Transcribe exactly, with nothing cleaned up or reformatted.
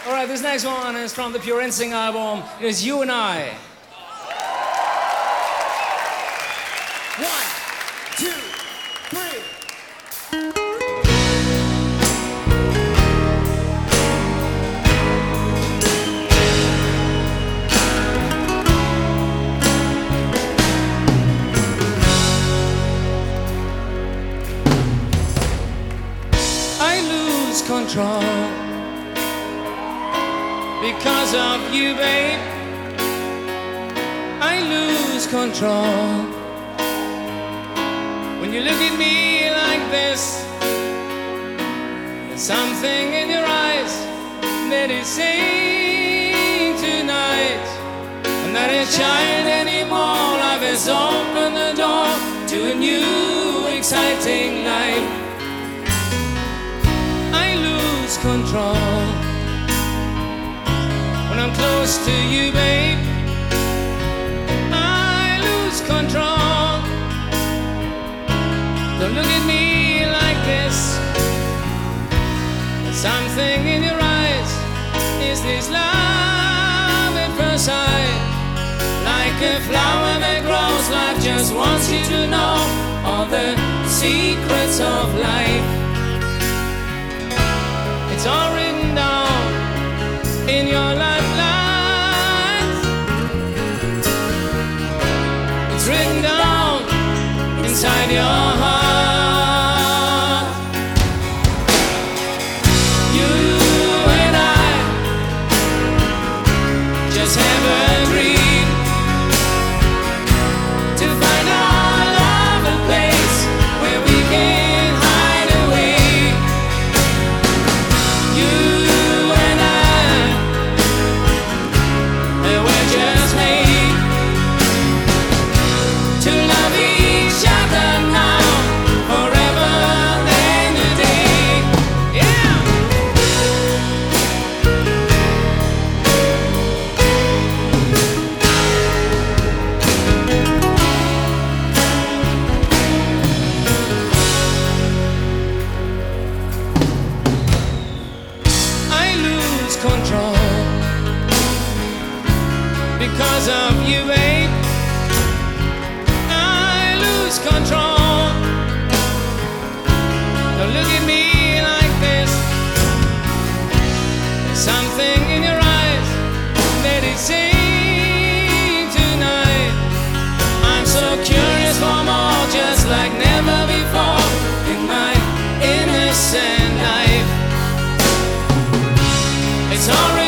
All right, this next one is from the Pure Instinct album. It is You and I. One, two, three. I lose control because of you, babe. I lose control when you look at me like this. There's something in your eyes that is saying tonight I'm not a child anymore. Life has opened the door to a new exciting life. I lose control when I'm close to you, babe. I lose control. Don't look at me like this. There's something in your eyes. Is this love at first sight? Like a flower that grows, life just wants you to know all the secrets of life. It's all written down in your lifelines. It's written down inside your heart. You and I just have agreed to find our love a place where we can hide away. You and I, and we're just made to love each other now, forever and a day. Yeah. I lose control because of you, babe. I lose control. Don't look at me like this. There's something in your eyes that is saying tonight I'm so curious for more, just like never before in my innocent life. It's already